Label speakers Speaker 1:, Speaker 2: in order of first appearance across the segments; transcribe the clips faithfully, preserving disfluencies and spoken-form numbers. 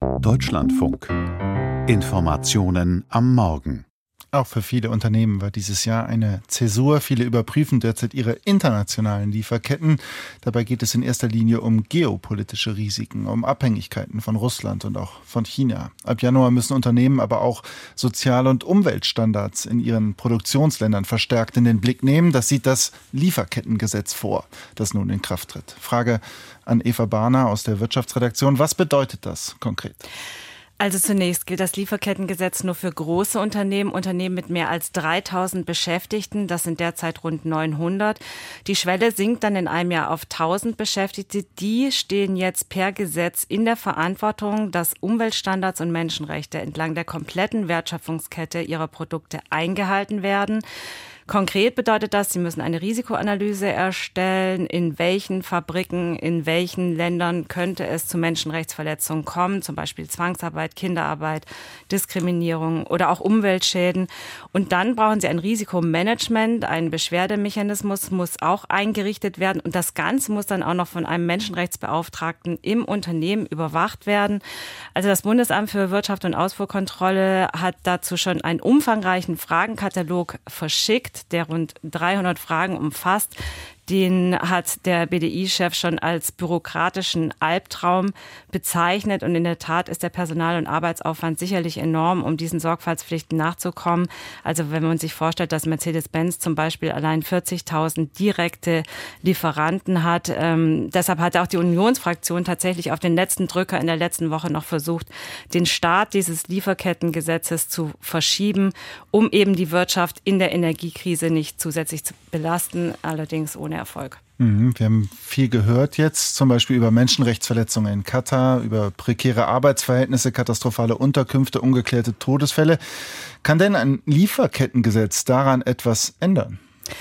Speaker 1: Deutschlandfunk. Informationen am Morgen.
Speaker 2: Auch für viele Unternehmen war dieses Jahr eine Zäsur. Viele überprüfen derzeit ihre internationalen Lieferketten. Dabei geht es in erster Linie um geopolitische Risiken, um Abhängigkeiten von Russland und auch von China. Ab Januar müssen Unternehmen aber auch Sozial- und Umweltstandards in ihren Produktionsländern verstärkt in den Blick nehmen. Das sieht das Lieferkettengesetz vor, das nun in Kraft tritt. Frage an Eva Barner aus der Wirtschaftsredaktion. Was bedeutet das konkret?
Speaker 3: Also zunächst gilt das Lieferkettengesetz nur für große Unternehmen, Unternehmen mit mehr als dreitausend Beschäftigten. Das sind derzeit rund neunhundert. Die Schwelle sinkt dann in einem Jahr auf tausend Beschäftigte. Die stehen jetzt per Gesetz in der Verantwortung, dass Umweltstandards und Menschenrechte entlang der kompletten Wertschöpfungskette ihrer Produkte eingehalten werden. Konkret bedeutet das, sie müssen eine Risikoanalyse erstellen, in welchen Fabriken, in welchen Ländern könnte es zu Menschenrechtsverletzungen kommen, zum Beispiel Zwangsarbeit, Kinderarbeit, Diskriminierung oder auch Umweltschäden. Und dann brauchen sie ein Risikomanagement, ein Beschwerdemechanismus muss auch eingerichtet werden und das Ganze muss dann auch noch von einem Menschenrechtsbeauftragten im Unternehmen überwacht werden. Also das Bundesamt für Wirtschaft und Ausfuhrkontrolle hat dazu schon einen umfangreichen Fragenkatalog verschickt, der rund dreihundert Fragen umfasst. Den hat der B D I-Chef schon als bürokratischen Albtraum bezeichnet. Und in der Tat ist der Personal- und Arbeitsaufwand sicherlich enorm, um diesen Sorgfaltspflichten nachzukommen. Also wenn man sich vorstellt, dass Mercedes-Benz zum Beispiel allein vierzigtausend direkte Lieferanten hat. Ähm, deshalb hat auch die Unionsfraktion tatsächlich auf den letzten Drücker in der letzten Woche noch versucht, den Start dieses Lieferkettengesetzes zu verschieben, um eben die Wirtschaft in der Energiekrise nicht zusätzlich zu belasten, allerdings ohne Erfolg.
Speaker 2: Wir haben viel gehört jetzt, zum Beispiel über Menschenrechtsverletzungen in Katar, über prekäre Arbeitsverhältnisse, katastrophale Unterkünfte, ungeklärte Todesfälle. Kann denn ein Lieferkettengesetz daran etwas ändern?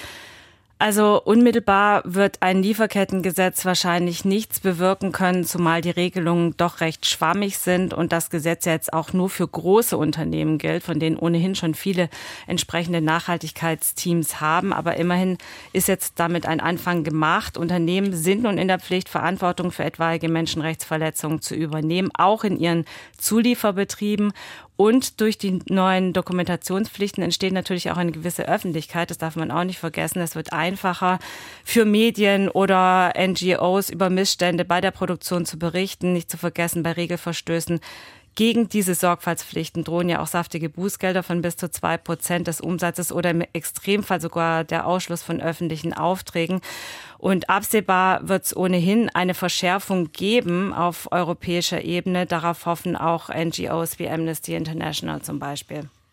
Speaker 3: Also unmittelbar wird ein Lieferkettengesetz wahrscheinlich nichts bewirken können, zumal die Regelungen doch recht schwammig sind und das Gesetz jetzt auch nur für große Unternehmen gilt, von denen ohnehin schon viele entsprechende Nachhaltigkeitsteams haben. Aber immerhin ist jetzt damit ein Anfang gemacht. Unternehmen sind nun in der Pflicht, Verantwortung für etwaige Menschenrechtsverletzungen zu übernehmen, auch in ihren Zulieferbetrieben. Und durch die neuen Dokumentationspflichten entsteht natürlich auch eine gewisse Öffentlichkeit. Das darf man auch nicht vergessen. Es wird einfacher für Medien oder N G Os über Missstände bei der Produktion zu berichten. Nicht zu vergessen, bei Regelverstößen gegen diese Sorgfaltspflichten drohen ja auch saftige Bußgelder von bis zu zwei Prozent des Umsatzes oder im Extremfall sogar der Ausschluss von öffentlichen Aufträgen. Und absehbar wird es ohnehin eine Verschärfung geben auf europäischer Ebene. Darauf hoffen auch N G Os wie Amnesty International zum Beispiel.